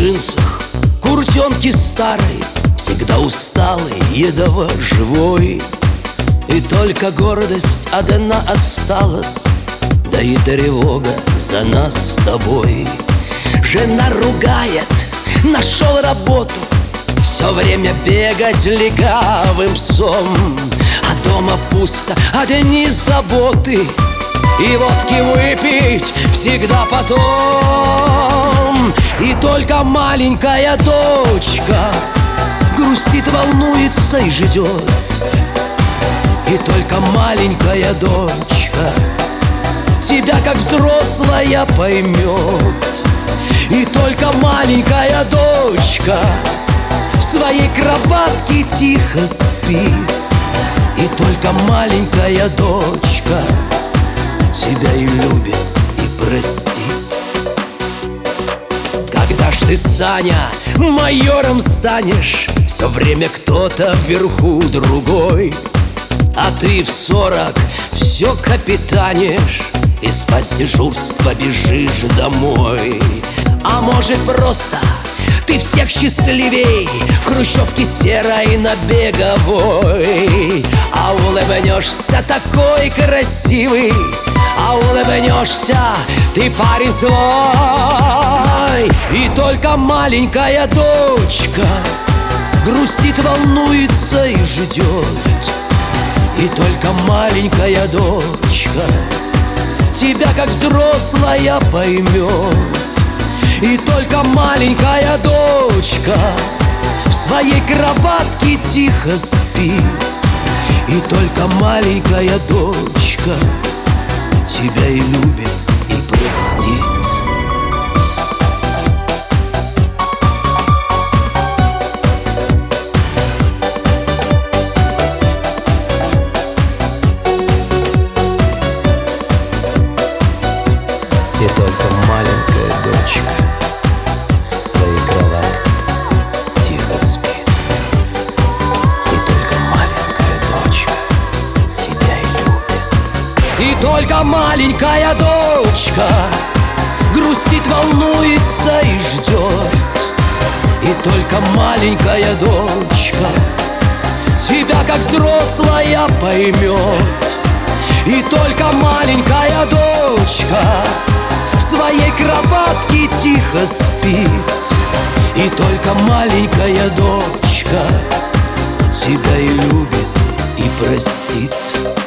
джинсах, куртенке старой, всегда усталый, едово живой. И только гордость одна осталась, да и тревога за нас с тобой. Жена ругает, нашел работу, все время бегать легавым псом. А дома пусто, одни заботы, и водки выпить всегда потом. И только маленькая дочка грустит, волнуется и ждет. И только маленькая дочка тебя как взрослая поймет. И только маленькая дочка в своей кроватке тихо спит. И только маленькая дочка тебя и любит, и простит. Когда ж ты, Саня, майором станешь, все время кто-то вверху другой, а ты в 40 все капитанишь и спать с дежурства бежишь домой. А может, просто ты всех счастливей в хрущевке серой на Беговой. А улыбнешься такой красивый, а улыбнешься ты, парень свой. И только маленькая дочка грустит, волнуется и ждет. И только маленькая дочка тебя как взрослая поймет. И только маленькая дочка в своей кроватке тихо спит. И только маленькая дочка тебя и любит, и простит. И только маленькая дочка в своей кроватке тихо спит. И только маленькая дочка тебя и любит. И только маленькая дочка грустит, волнуется и ждет. И только маленькая дочка тебя как взрослая поймет. И только маленькая дочка в своей кроватке тихо спит. И только маленькая дочка тебя и любит, и простит.